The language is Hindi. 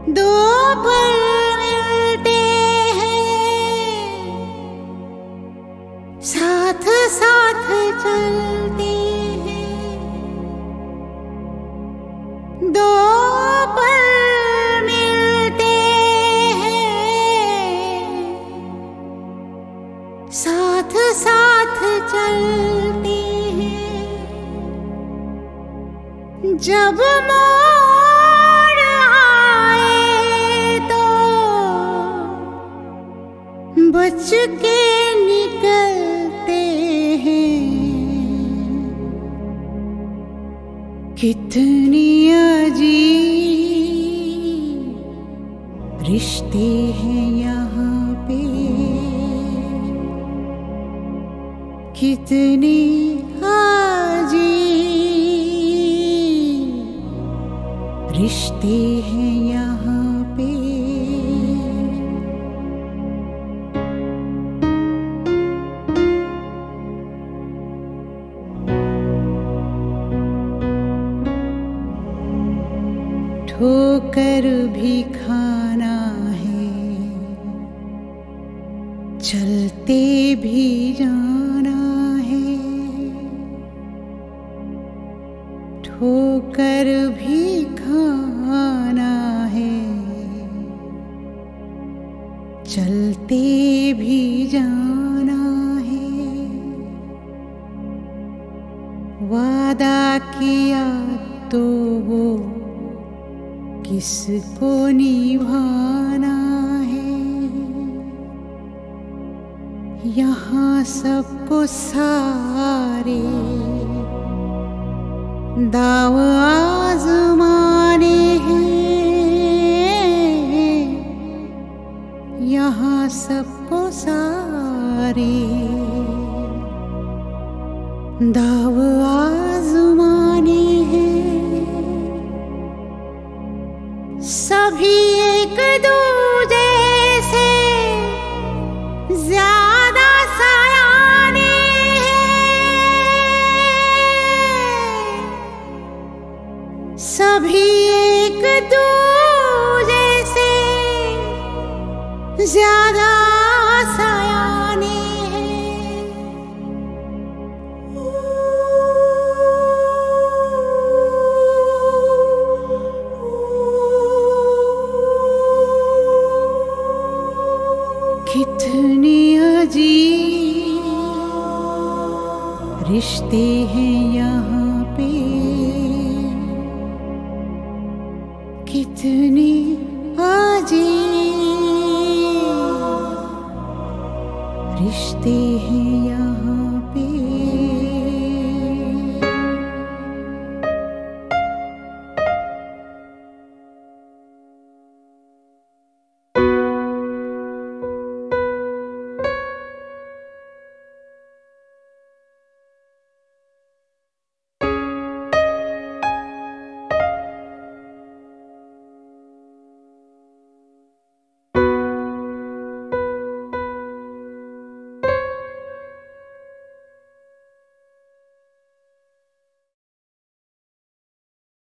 दो पल मिलते हैं, साथ साथ चलते हैं। दो पल मिलते हैं, साथ साथ चलते हैं। जब मोड़ आए तो बच के निकलते हैं। कितनी अजीब रिश्ते हैं यहाँ पे, कितनी अजीब रिश्ते हैं यहाँ पे। ठोकर भी खाना है, चलते भी जाना है। ठोकर भी खाना है, चलते भी जाना है। वादा किया तो वो किसको निभाना है। यहाँ सबको सारे दाव आजमाने हैं। यहाँ सबको सारे दाव आजमाने हैं। सभी एक दूजे से ज्यादा सयाने हैं। सभी एक दूजे से ज्यादा सयाने हैं। कितने अजीब रिश्ते हैं यहाँ पे, कितने